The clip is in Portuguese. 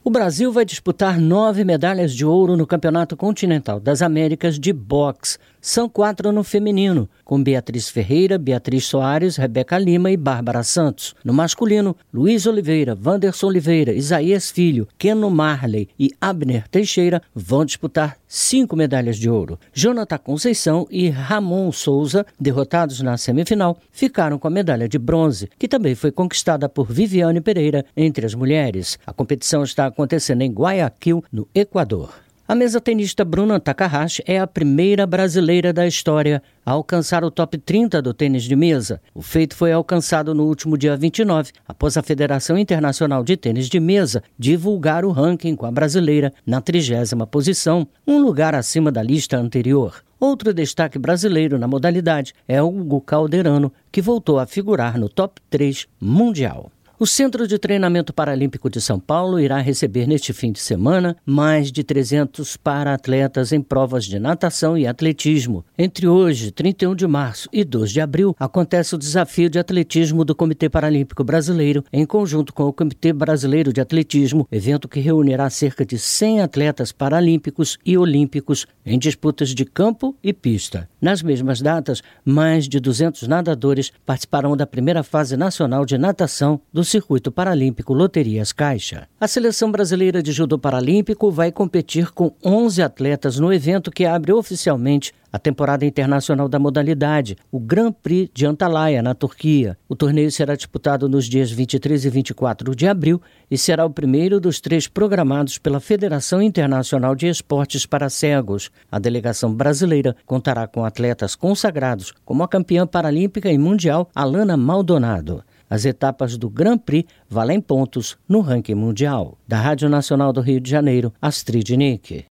O Brasil vai disputar 9 medalhas de ouro no Campeonato Continental das Américas de boxe. São 4 no feminino, com Beatriz Ferreira, Beatriz Soares, Rebeca Lima e Bárbara Santos. No masculino, Luiz Oliveira, Wanderson Oliveira, Isaías Filho, Keno Marley e Abner Teixeira vão disputar 5 medalhas de ouro. Jonathan Conceição e Ramon Souza, derrotados na semifinal, ficaram com a medalha de bronze, que também foi conquistada por Viviane Pereira entre as mulheres. A competição está acontecendo em Guayaquil, no Equador. A mesa-tenista Bruna Takahashi é a primeira brasileira da história a alcançar o top 30 do tênis de mesa. O feito foi alcançado no último dia 29, após a Federação Internacional de Tênis de Mesa divulgar o ranking com a brasileira na 30ª posição, um lugar acima da lista anterior. Outro destaque brasileiro na modalidade é Hugo Calderano, que voltou a figurar no top 3 mundial. O Centro de Treinamento Paralímpico de São Paulo irá receber neste fim de semana mais de 300 para-atletas em provas de natação e atletismo. Entre hoje, 31 de março e 2 de abril, acontece o Desafio de Atletismo do Comitê Paralímpico Brasileiro, em conjunto com o Comitê Brasileiro de Atletismo, evento que reunirá cerca de 100 atletas paralímpicos e olímpicos em disputas de campo e pista. Nas mesmas datas, mais de 200 nadadores participarão da primeira fase nacional de natação do Circuito Paralímpico Loterias Caixa. A Seleção Brasileira de Judô Paralímpico vai competir com 11 atletas no evento que abre oficialmente a temporada internacional da modalidade, o Grand Prix de Antalya, na Turquia. O torneio será disputado nos dias 23 e 24 de abril e será o primeiro dos 3 programados pela Federação Internacional de Esportes para Cegos. A delegação brasileira contará com atletas consagrados, como a campeã paralímpica e mundial Alana Maldonado. As etapas do Grand Prix valem pontos no ranking mundial. Da Rádio Nacional do Rio de Janeiro, Astrid Nick.